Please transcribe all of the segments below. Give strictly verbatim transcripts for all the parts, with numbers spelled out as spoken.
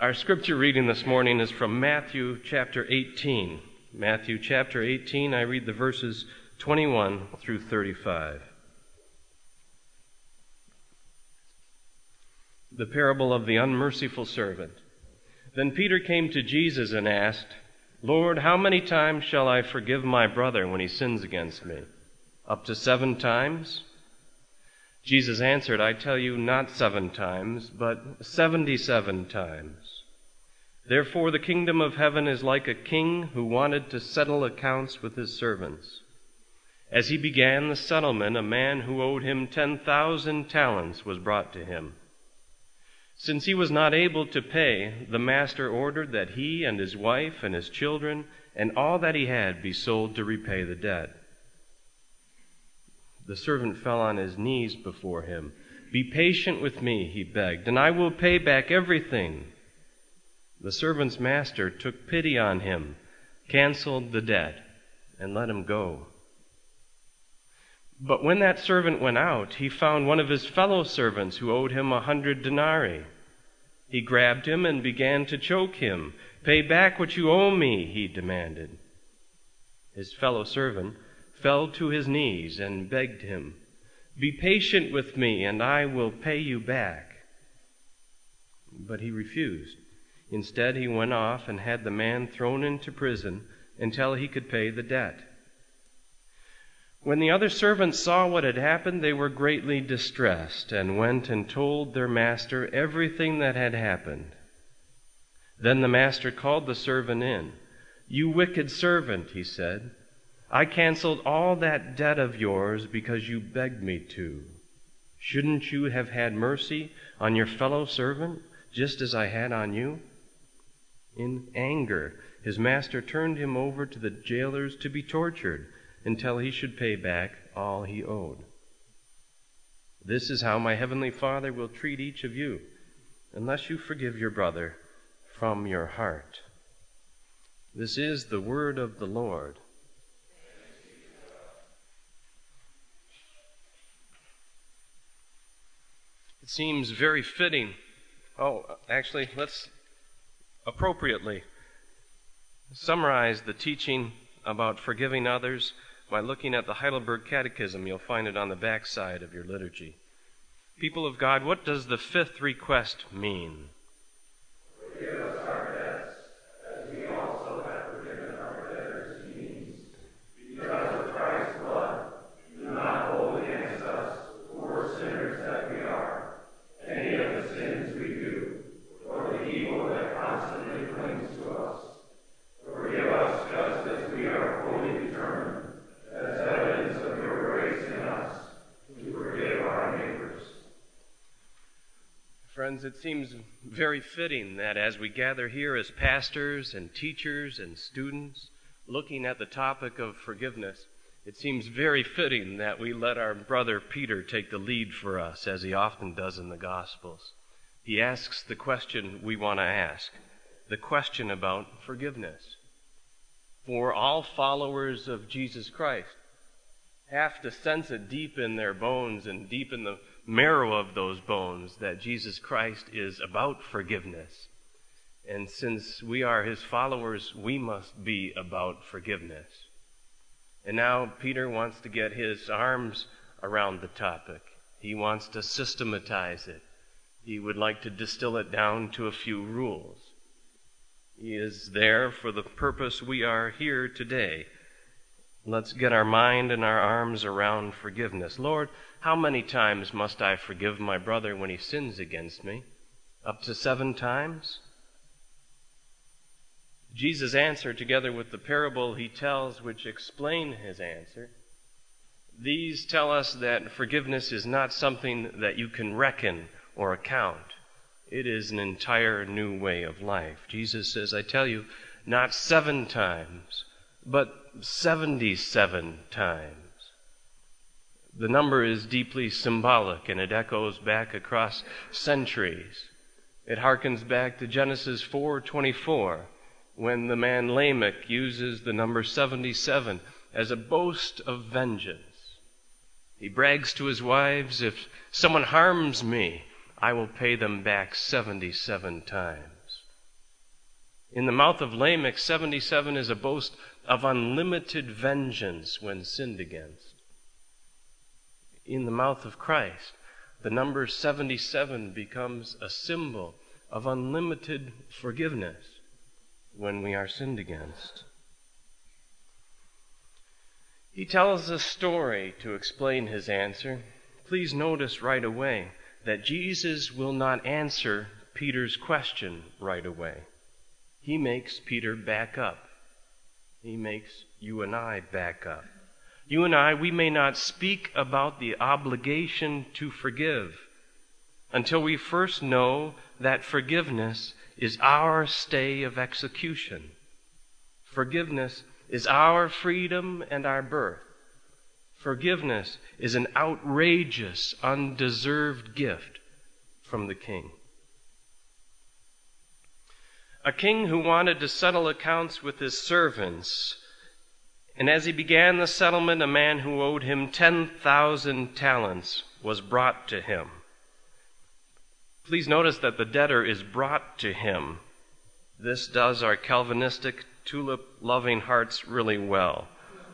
Our scripture reading this morning is from Matthew chapter eighteen. Matthew chapter eighteen, I read the verses twenty-one through thirty-five. The parable of the unmerciful servant. Then Peter came to Jesus and asked, "Lord, how many times shall I forgive my brother when he sins against me? Up to seven times?" Jesus answered, "I tell you, not seven times, but seventy-seven times. Therefore the kingdom of heaven is like a king who wanted to settle accounts with his servants. As he began the settlement, a man who owed him ten thousand talents was brought to him. Since he was not able to pay, the master ordered that he and his wife and his children and all that he had be sold to repay the debt. The servant fell on his knees before him. 'Be patient with me,' he begged, 'and I will pay back everything.' The servant's master took pity on him, canceled the debt, and let him go. But when that servant went out, he found one of his fellow servants who owed him a hundred denarii. He grabbed him and began to choke him. 'Pay back what you owe me,' he demanded. His fellow servant fell to his knees and begged him, 'Be patient with me, and I will pay you back.' But he refused. Instead, he went off and had the man thrown into prison until he could pay the debt. When the other servants saw what had happened, they were greatly distressed and went and told their master everything that had happened. Then the master called the servant in. 'You wicked servant,' he said, 'I canceled all that debt of yours because you begged me to. Shouldn't you have had mercy on your fellow servant, just as I had on you?' In anger, his master turned him over to the jailers to be tortured until he should pay back all he owed. This is how my heavenly Father will treat each of you, unless you forgive your brother from your heart." This is the word of the Lord. It seems very fitting. Oh, actually, let's appropriately summarize the teaching about forgiving others by looking at the Heidelberg Catechism. You'll find it on the back side of your liturgy. People of God, what does the fifth request mean? Forgive us our debts, as we also have forgiven our debtors, means, because of Christ's blood, do not hold against us, poor sinners that we are, any of the sins we do, or the evil that constantly clings to us. Forgive us just as we are fully determined, as evidence of your grace in us, to forgive our neighbors. Friends, it seems very fitting that as we gather here as pastors and teachers and students, looking at the topic of forgiveness, it seems very fitting that we let our brother Peter take the lead for us, as he often does in the Gospels. He asks the question we want to ask, the question about forgiveness. For all followers of Jesus Christ have to sense it deep in their bones and deep in the marrow of those bones that Jesus Christ is about forgiveness. And since we are his followers, we must be about forgiveness. And now Peter wants to get his arms around the topic. He wants to systematize it. He would like to distill it down to a few rules. He is there for the purpose we are here today. Let's get our mind and our arms around forgiveness. Lord, how many times must I forgive my brother when he sins against me? Up to seven times? Jesus' answer, together with the parable he tells which explain his answer, these tell us that forgiveness is not something that you can reckon or account. It is an entire new way of life. Jesus says, I tell you, not seven times, but seventy-seven times. The number is deeply symbolic, and it echoes back across centuries. It harkens back to Genesis four twenty-four, when the man Lamech uses the number seventy-seven as a boast of vengeance. He brags to his wives, if someone harms me, I will pay them back seventy-seven times. In the mouth of Lamech, seventy-seven is a boast of unlimited vengeance when sinned against. In the mouth of Christ, the number seventy-seven becomes a symbol of unlimited forgiveness when we are sinned against. He tells a story to explain his answer. Please notice right away that Jesus will not answer Peter's question right away. He makes Peter back up. He makes you and I back up. You and I, we may not speak about the obligation to forgive until we first know that forgiveness is our stay of execution. Forgiveness is our freedom and our birth. Forgiveness is an outrageous, undeserved gift from the King. A king who wanted to settle accounts with his servants, and as he began the settlement, a man who owed him ten thousand talents was brought to him. Please notice that the debtor is brought to him. This does our Calvinistic, tulip-loving hearts really well.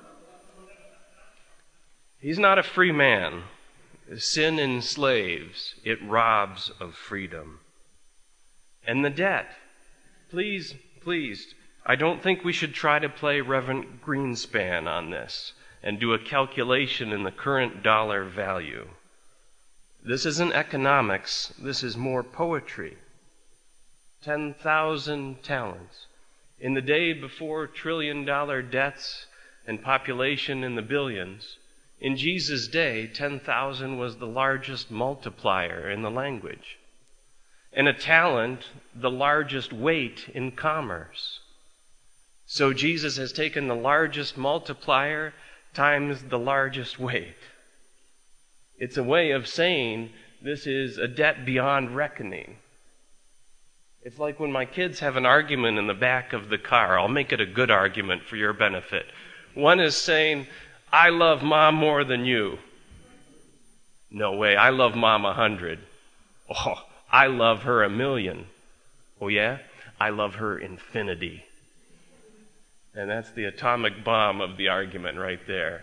He's not a free man. Sin enslaves. It robs of freedom. And the debt. Please, please, I don't think we should try to play Reverend Greenspan on this and do a calculation in the current dollar value. This isn't economics. This is more poetry. ten thousand talents. In the day before trillion-dollar debts and population in the billions, in Jesus' day, ten thousand was the largest multiplier in the language. And a talent, the largest weight in commerce. So Jesus has taken the largest multiplier times the largest weight. It's a way of saying this is a debt beyond reckoning. It's like when my kids have an argument in the back of the car. I'll make it a good argument for your benefit. One is saying, I love Mom more than you. No way, I love Mom a hundred. Oh, I love her a million. Oh yeah? I love her infinity. And that's the atomic bomb of the argument right there.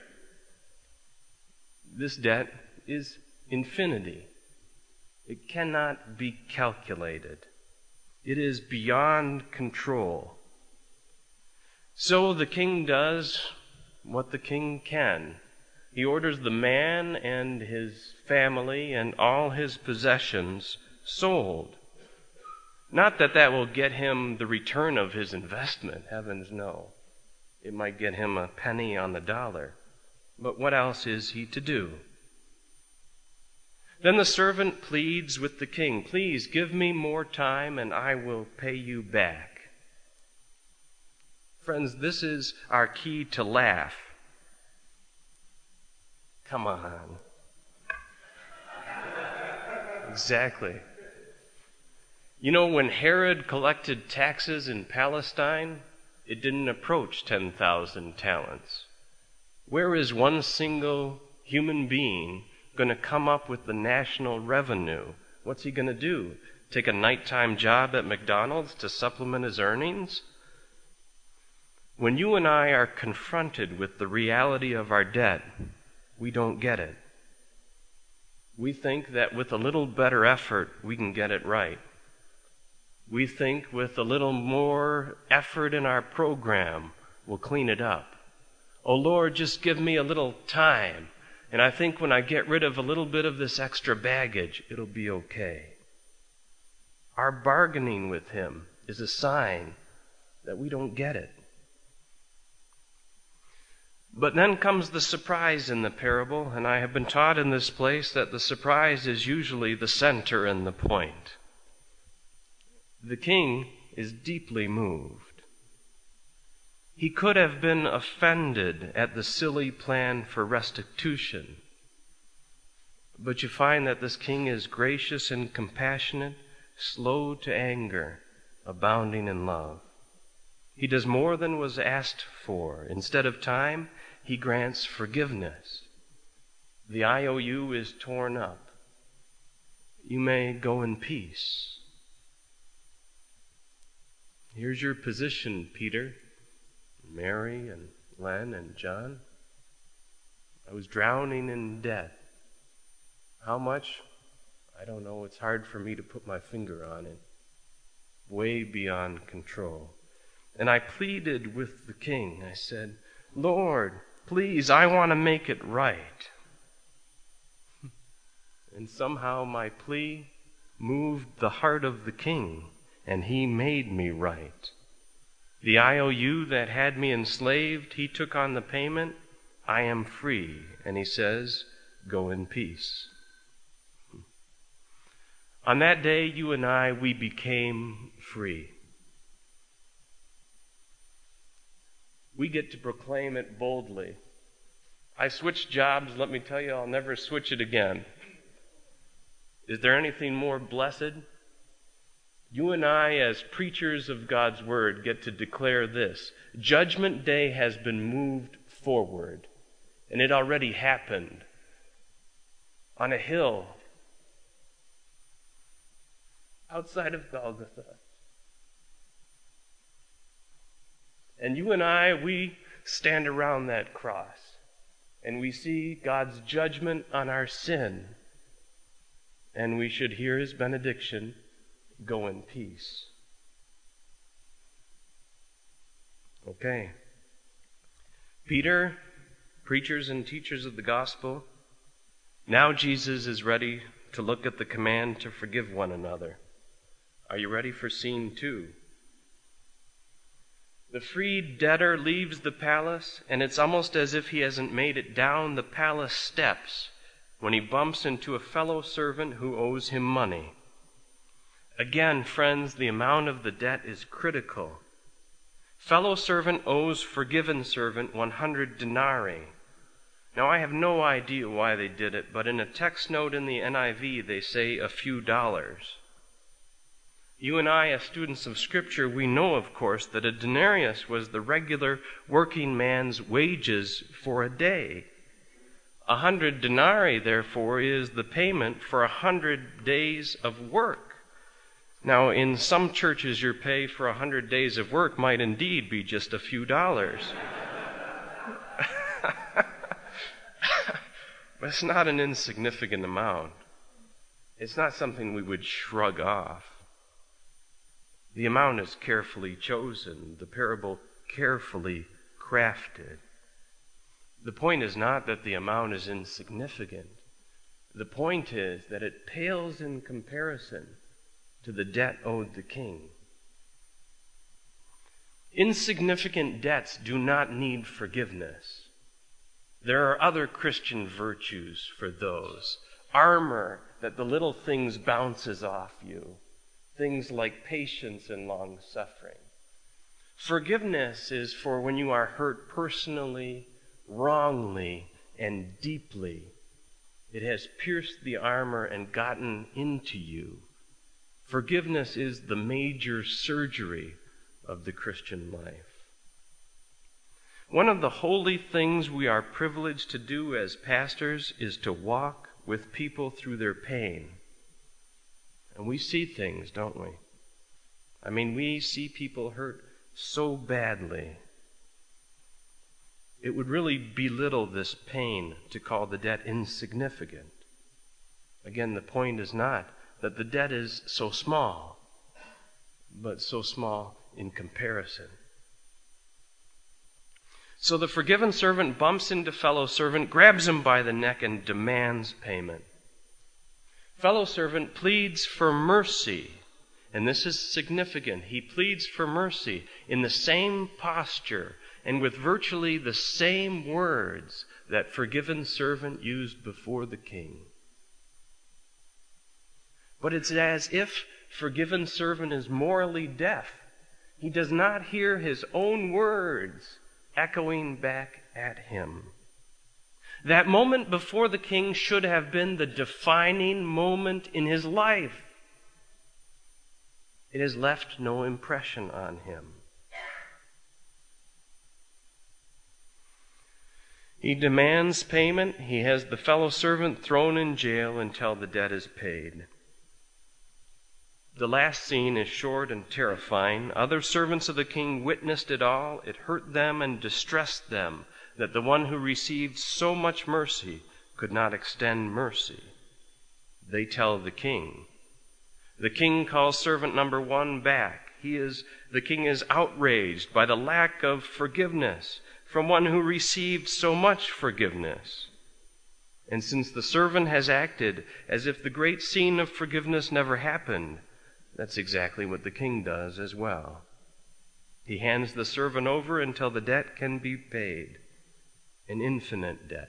This debt is infinity. It cannot be calculated. It is beyond control. So the king does what the king can. He orders the man and his family and all his possessions sold. Not that that will get him the return of his investment, heavens no. It might get him a penny on the dollar. But what else is he to do? Then the servant pleads with the king, please give me more time and I will pay you back. Friends, this is our key to laugh. Come on. Exactly. You know, when Herod collected taxes in Palestine, it didn't approach ten thousand talents. Where is one single human being going to come up with the national revenue? What's he going to do? Take a nighttime job at McDonald's to supplement his earnings? When you and I are confronted with the reality of our debt, we don't get it. We think that with a little better effort, we can get it right. We think with a little more effort in our program, we'll clean it up. Oh Lord, just give me a little time. And I think when I get rid of a little bit of this extra baggage, it'll be okay. Our bargaining with Him is a sign that we don't get it. But then comes the surprise in the parable, and I have been taught in this place that the surprise is usually the center and the point. The king is deeply moved. He could have been offended at the silly plan for restitution. But you find that this king is gracious and compassionate, slow to anger, abounding in love. He does more than was asked for. Instead of time, he grants forgiveness. The I O U is torn up. You may go in peace. Here's your position, Peter, Mary, and Len, and John. I was drowning in debt. How much? I don't know. It's hard for me to put my finger on it. Way beyond control. And I pleaded with the king. I said, Lord, please, I want to make it right. And somehow my plea moved the heart of the king, and he made me right. The I O U that had me enslaved, he took on the payment. I am free. And he says, go in peace. On that day, you and I, we became free. We get to proclaim it boldly. I switched jobs. Let me tell you, I'll never switch it again. Is there anything more blessed? You and I, as preachers of God's Word, get to declare this. Judgment Day has been moved forward, and it already happened on a hill outside of Golgotha. And you and I, we stand around that cross, and we see God's judgment on our sin, and we should hear His benediction, go in peace. Okay. Peter, preachers and teachers of the gospel, now Jesus is ready to look at the command to forgive one another. Are you ready for scene two? The freed debtor leaves the palace, and it's almost as if he hasn't made it down the palace steps when he bumps into a fellow servant who owes him money. Again, friends, the amount of the debt is critical. Fellow servant owes forgiven servant one hundred denarii. Now, I have no idea why they did it, but in a text note in the N I V, they say a few dollars. You and I, as students of Scripture, we know, of course, that a denarius was the regular working man's wages for a day. A hundred denarii, therefore, is the payment for a hundred days of work. Now, in some churches, your pay for a hundred days of work might indeed be just a few dollars. But it's not an insignificant amount. It's not something we would shrug off. The amount is carefully chosen, the parable carefully crafted. The point is not that the amount is insignificant. The point is that it pales in comparison to the debt owed the king. Insignificant debts do not need forgiveness. There are other Christian virtues for those. Armor that the little things bounces off you. Things like patience and long-suffering. Forgiveness is for when you are hurt personally, wrongly, and deeply. It has pierced the armor and gotten into you. Forgiveness is the major surgery of the Christian life. One of the holy things we are privileged to do as pastors is to walk with people through their pain. And we see things, don't we? I mean, we see people hurt so badly. It would really belittle this pain to call the debt insignificant. Again, the point is not that the debt is so small, but so small in comparison. So the forgiven servant bumps into fellow servant, grabs him by the neck, and demands payment. Fellow servant pleads for mercy, and this is significant. He pleads for mercy in the same posture and with virtually the same words that forgiven servant used before the king. But it's as if forgiven servant is morally deaf. He does not hear his own words echoing back at him. That moment before the king should have been the defining moment in his life. It has left no impression on him. He demands payment. He has the fellow servant thrown in jail until the debt is paid. The last scene is short and terrifying. Other servants of the king witnessed it all. It hurt them and distressed them that the one who received so much mercy could not extend mercy. They tell the king. The king calls servant number one back. He is, the king is outraged by the lack of forgiveness from one who received so much forgiveness. And since the servant has acted as if the great scene of forgiveness never happened, that's exactly what the king does as well. He hands the servant over until the debt can be paid, an infinite debt.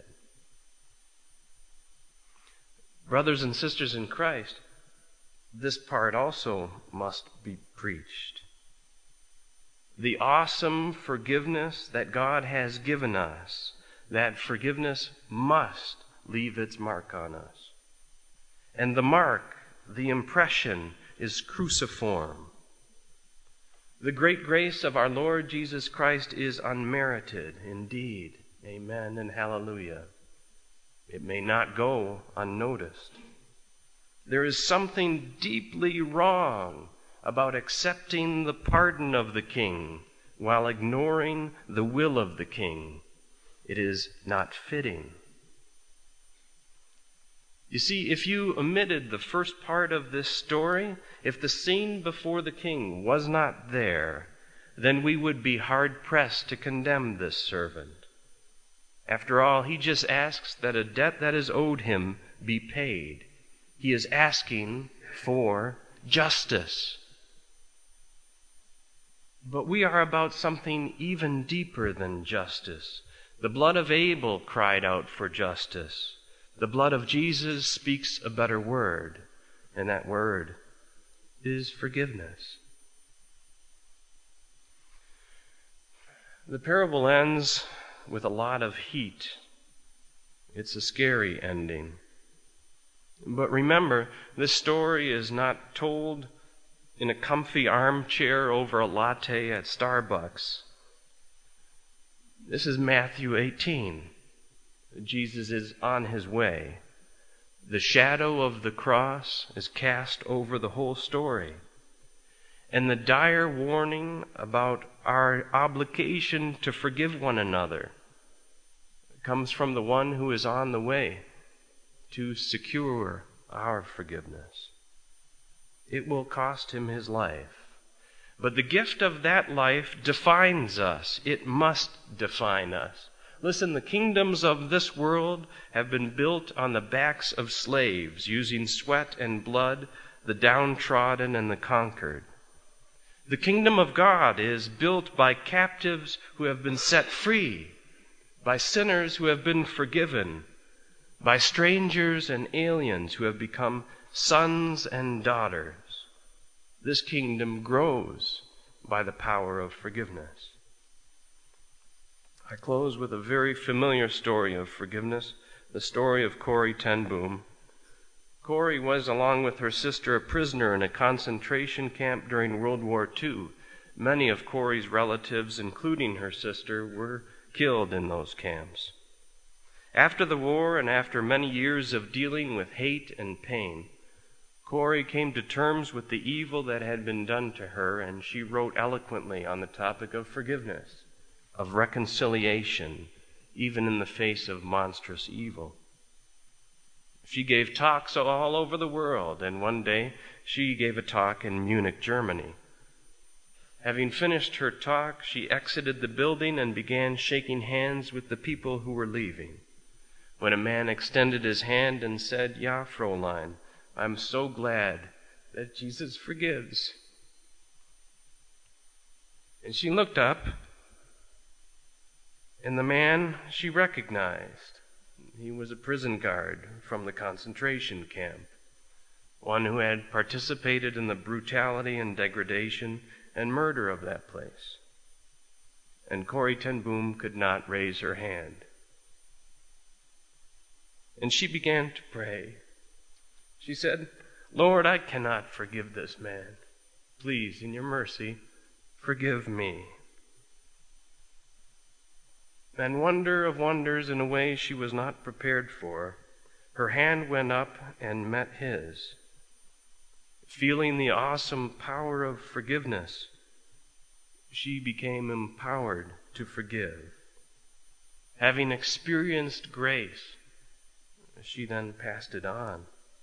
Brothers and sisters in Christ, this part also must be preached. The awesome forgiveness that God has given us, that forgiveness must leave its mark on us. And the mark, the impression, is cruciform. The great grace of our Lord Jesus Christ is unmerited indeed. Amen and hallelujah. It may not go unnoticed. There is something deeply wrong about accepting the pardon of the king while ignoring the will of the king. It is not fitting. You see, if you omitted the first part of this story, if the scene before the king was not there, then we would be hard-pressed to condemn this servant. After all, he just asks that a debt that is owed him be paid. He is asking for justice. But we are about something even deeper than justice. The blood of Abel cried out for justice. The blood of Jesus speaks a better word, and that word is forgiveness. The parable ends with a lot of heat. It's a scary ending. But remember, this story is not told in a comfy armchair over a latte at Starbucks. This is Matthew eighteen. Jesus is on his way. The shadow of the cross is cast over the whole story. And the dire warning about our obligation to forgive one another comes from the one who is on the way to secure our forgiveness. It will cost him his life. But the gift of that life defines us. It must define us. Listen, the kingdoms of this world have been built on the backs of slaves, using sweat and blood, the downtrodden and the conquered. The kingdom of God is built by captives who have been set free, by sinners who have been forgiven, by strangers and aliens who have become sons and daughters. This kingdom grows by the power of forgiveness. I close with a very familiar story of forgiveness, the story of Corrie ten Boom. Corrie was, along with her sister, a prisoner in a concentration camp during World War Two. Many of Corrie's relatives, including her sister, were killed in those camps. After the war and after many years of dealing with hate and pain, Corrie came to terms with the evil that had been done to her, and she wrote eloquently on the topic of forgiveness, of reconciliation, even in the face of monstrous evil. She gave talks all over the world, and one day she gave a talk in Munich, Germany. Having finished her talk, she exited the building and began shaking hands with the people who were leaving, when a man extended his hand and said, "Ja, Fräulein, I'm so glad that Jesus forgives." And she looked up, and the man she recognized. He was a prison guard from the concentration camp, one who had participated in the brutality and degradation and murder of that place. And Corrie ten Boom could not raise her hand. And she began to pray. She said, "Lord, I cannot forgive this man. Please, in your mercy, forgive me." And wonder of wonders, in a way she was not prepared for, her hand went up and met his. feeling the awesome power of forgiveness, she became empowered to forgive. Having experienced grace, she then passed it on.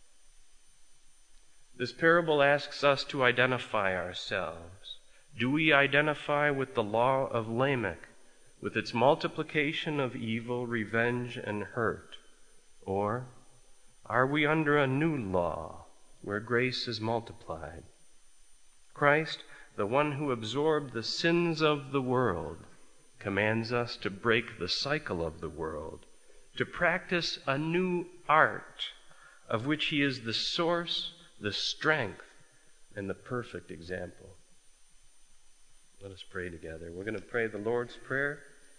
This parable asks us to identify ourselves. Do we identify with the law of Lamech, with its multiplication of evil, revenge, and hurt? Or are we under a new law where grace is multiplied? Christ, the one who absorbed the sins of the world, commands us to break the cycle of the world, to practice a new art of which he is the source, the strength, and the perfect example. Let us pray together. We're going to pray the Lord's Prayer.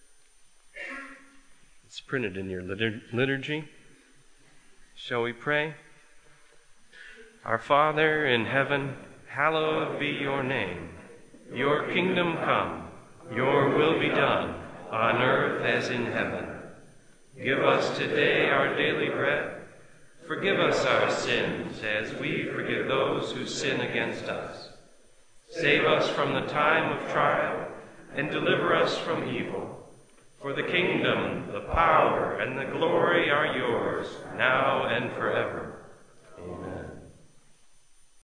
It's printed in your liturgy. Shall we pray? Our Father in heaven, hallowed be your name. Your kingdom come, your will be done, on earth as in heaven. Give us today our daily bread. Forgive us our sins as we forgive those who sin against us. Save us from the time of trial and deliver us from evil. For the kingdom, the power, and the glory are yours, now and forever.